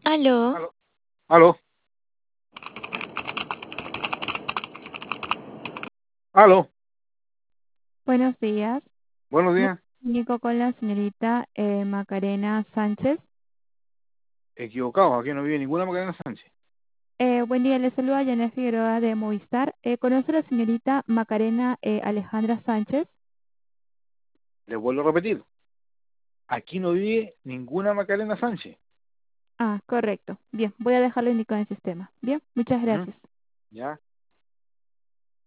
Aló, Aló. Aló. Aló. buenos días. Buenos Me días. comunico con la señorita Macarena Sánchez. Equivocado, aquí no vive ninguna Macarena Sánchez. Buen día, le saluda Janet Figueroa de Movistar. ¿Conoce a la señorita Macarena Alejandra Sánchez? Les vuelvo a repetir. Aquí no vive ninguna Macarena Sánchez. Ah, correcto. Bien, voy a dejarlo indicado en el sistema. Bien, muchas ¿Mm? gracias. ¿Ya?